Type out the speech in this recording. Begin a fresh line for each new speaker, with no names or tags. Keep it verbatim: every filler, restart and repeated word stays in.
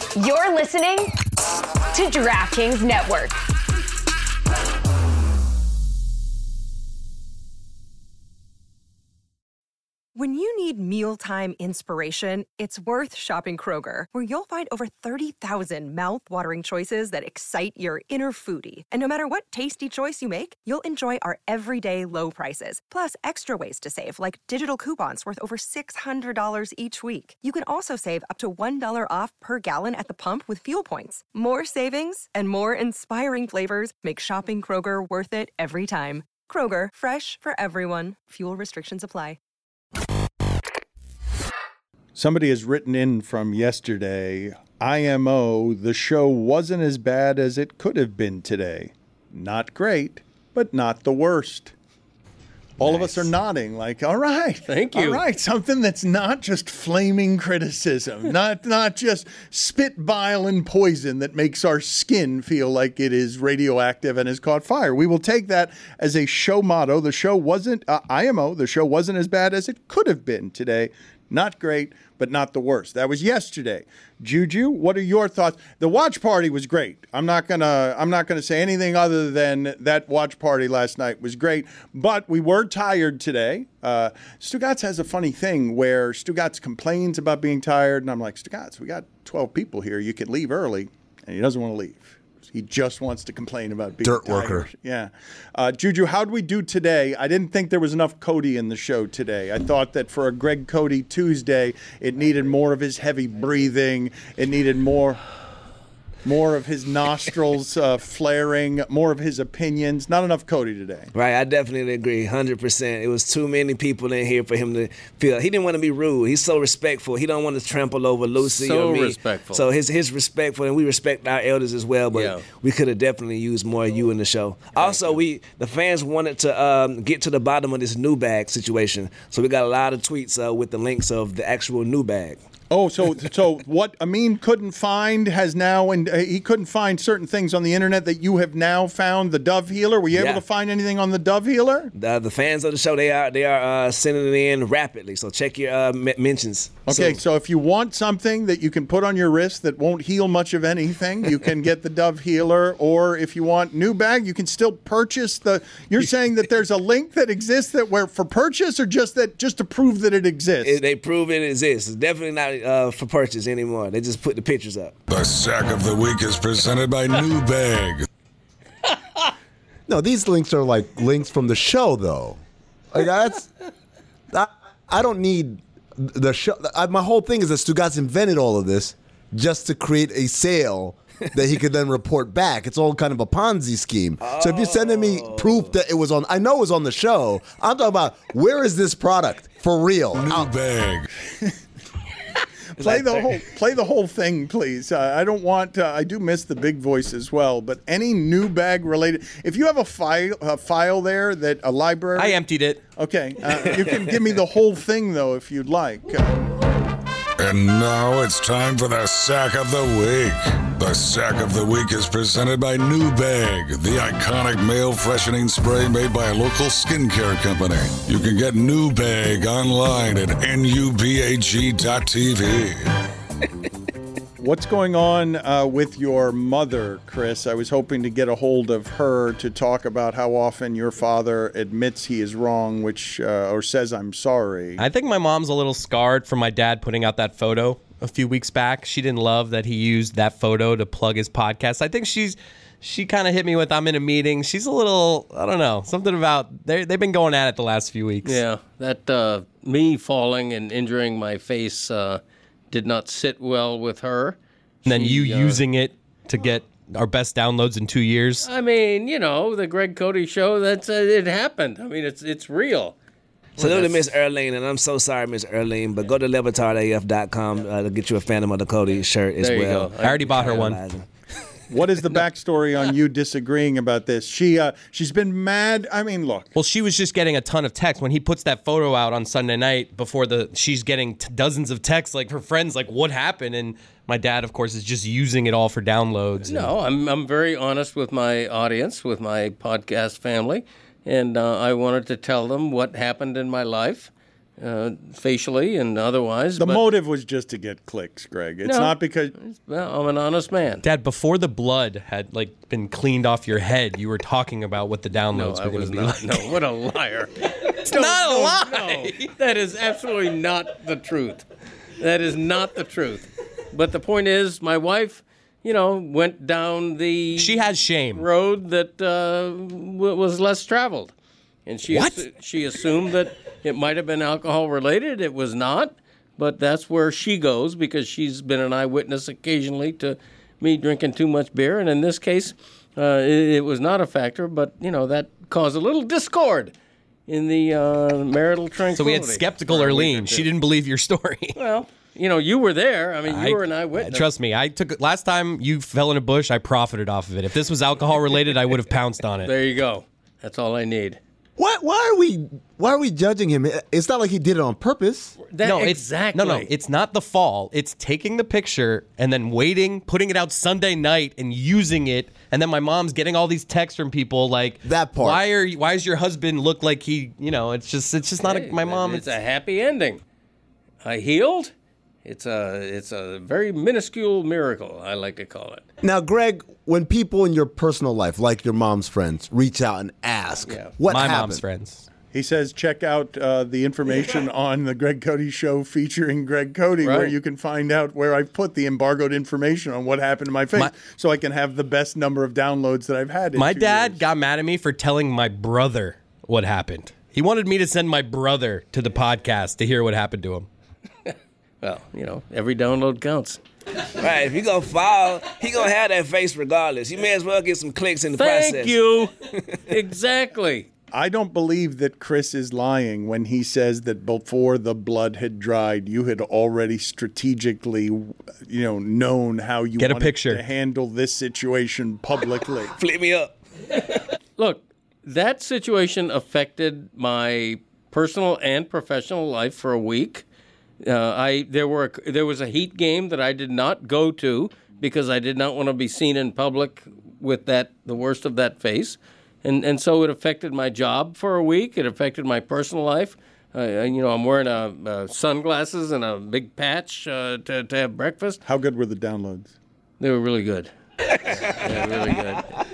You're listening to DraftKings Network.
When you need mealtime inspiration, it's worth shopping Kroger, where you'll find over thirty thousand mouth-watering choices that excite your inner foodie. And no matter what tasty choice you make, you'll enjoy our everyday low prices, plus extra ways to save, like digital coupons worth over six hundred dollars each week. You can also save up to one dollar off per gallon at the pump with fuel points. More savings and more inspiring flavors make shopping Kroger worth it every time. Kroger, fresh for everyone. Fuel restrictions apply.
Somebody has written in from yesterday, I M O, the show wasn't as bad as it could have been today. Not great, but not the worst. All nice. Of us are nodding like, all right.
Thank you.
All right, something that's not just flaming criticism, not not just spit, bile, and poison that makes our skin feel like it is radioactive and has caught fire. We will take that as a show motto. The show wasn't, uh, I M O, the show wasn't as bad as it could have been today. Not great, but not the worst. That was yesterday. Juju, what are your thoughts? The watch party was great. I'm not gonna I'm not gonna say anything other than that watch party last night was great. But we were tired today. Uh, Stugotz has a funny thing where Stugotz complains about being tired, and I'm like, Stugotz, we got twelve people here. You could leave early, and he doesn't want to leave. He just wants to complain about being
dirt
tired.
worker.
Yeah. Uh, Juju, how'd we do today? I didn't think there was enough Cody in the show today. I thought that for a Greg Cody Tuesday, it needed more of his heavy breathing. It needed more... More of his nostrils uh, flaring, more of his opinions. Not enough Cody today.
Right, I definitely agree, one hundred percent. It was too many people in here for him to feel. He didn't want to be rude. He's so respectful. He don't want to trample over Lucy
so
or me.
So respectful.
So his his respectful, and we respect our elders as well, but
yeah.
we could have definitely used more of you in the show. Also, we the fans wanted to um, get to the bottom of this new bag situation. So we got a lot of tweets uh, with the links of the actual new bag.
Oh, so so what Amin couldn't find has now, and uh, he couldn't find certain things on the internet that you have now found. The Dove Healer. Were you
yeah.
able to find anything on the Dove Healer?
The, the fans of the show, they are they are uh, sending it in rapidly. So check your uh, m- mentions.
Okay,
so,
so if you want something that you can put on your wrist that won't heal much of anything, you can get the Dove Healer. Or if you want new bag, you can still purchase the. You're saying that there's a link that exists that where for purchase, or just that just to prove that it exists?
It, they prove it exists. It's definitely not uh, for purchase anymore. They just put the pictures up.
The Sack of the Week is presented by New Bag.
No, these links are like links from the show, though. Like that's, I, I don't need the show. I, my whole thing is that Stugotz invented all of this just to create a sale that he could then report back. It's all kind of a Ponzi scheme. Oh. So if you're sending me proof that it was on, I know it was on the show. I'm talking about where is this product for real?
New
I'll,
Bag.
Play the whole play the whole thing, please. Uh, I don't want. Uh, I do miss the big voice as well. But any new bag related, if you have a file a file there that a library,
I emptied it.
Okay, uh, you can give me the whole thing though if you'd like. Uh,
And now it's time for the Sack of the Week. The Sack of the Week is presented by New Bag, the iconic male freshening spray made by a local skincare company. You can get New Bag online at nubag dot t v.
What's going on uh, with your mother, Chris? I was hoping to get a hold of her to talk about how often your father admits he is wrong, which uh, or says I'm sorry.
I think my mom's a little scarred from my dad putting out that photo a few weeks back. She didn't love that he used that photo to plug his podcast. I think she's she kind of hit me with I'm in a meeting. She's a little, I don't know, something about they they've been going at it the last few weeks.
Yeah, that uh, me falling and injuring my face uh, did not sit well with her.
And then
she,
you
uh,
using it to get our best downloads in two years.
I mean, you know, the Greg Cody show, that's uh, it happened. I mean, it's it's real.
Salute well, to Miss Erlene, and I'm so sorry, Miss Erlene, but go to levitard a f dot com uh, to get you a Phantom of the Cody shirt as
there you
well.
Go.
I already bought her one.
What is the backstory on you disagreeing about this? She uh, she's been mad. I mean, look.
Well, she was just getting a ton of texts when he puts that photo out on Sunday night. Before the, she's getting t- dozens of texts, like her friends, like what happened? And my dad, of course, is just using it all for downloads.
No, I'm I'm very honest with my audience, with my podcast family, and uh, I wanted to tell them what happened in my life. uh, facially and otherwise.
The
but,
motive was just to get clicks, Greg. It's
No.
not because
well, I'm an honest man.
Dad, before the blood had like been cleaned off your head, you were talking about what the
No,
downloads
I
were going
was
to be
not.
like.
No, what a liar. It's
not a lie.
No, that is absolutely not the truth. That is not the truth. But the point is, my wife, you know, went down the
She has shame.
road that uh, w- was less traveled. And she
What?
assu- she assumed that it might have been alcohol related. It was not. But that's where she goes because she's been an eyewitness occasionally to me drinking too much beer. And in this case, uh, it, it was not a factor. But, you know, that caused a little discord in the uh, marital tranquility.
So we had skeptical
for a week or
Arlene.
two.
She didn't believe your story.
Well, you know, you were there. I mean, you
I-
were an eyewitness.
Trust me, I took last time you fell in a bush, I profited off of it. If this was alcohol related, I would have pounced on it.
There you go. That's all I need.
Why, why are we why are we judging him? It's not like he did it on purpose.
That,
no, it's,
exactly.
No, no, it's not the fall. It's taking the picture and then waiting, putting it out Sunday night and using it. And then my mom's getting all these texts from people like
That part.
Why are you, why does your husband look like he? You know, it's just it's just not
Hey,
a, my mom.
It's a happy ending. I healed. It's a it's a very minuscule miracle, I like to call it.
Now, Greg, when people in your personal life, like your mom's friends, reach out and ask,
Yeah.
what
my
happened?
mom's friends.
he says check out uh, the information on the Greg Cody Show featuring Greg Cody, where
Right.
you can find out where I put the embargoed information on what happened to my face,
My-
so I can have the best number of downloads that I've had. In
My
two
dad
years.
got mad at me for telling my brother what happened. He wanted me to send my brother to the podcast to hear what happened to him.
Well, you know, every download counts.
Right, if he gonna fall, he gonna have that face regardless. You may as well get some clicks in the
Thank
process.
you. Exactly.
I don't believe that Chris is lying when he says that before the blood had dried, you had already strategically, you know, known how you
Get a
wanted
picture.
to handle this situation publicly.
Flip me up.
Look, that situation affected my personal and professional life for a week. Uh, I there were a, there was a Heat game that I did not go to because I did not want to be seen in public with that the worst of that face, and and so it affected my job for a week. It affected my personal life. Uh, you know, I'm wearing a, uh sunglasses and a big patch uh, to to have breakfast.
How good were the downloads?
They were really good. They were really good.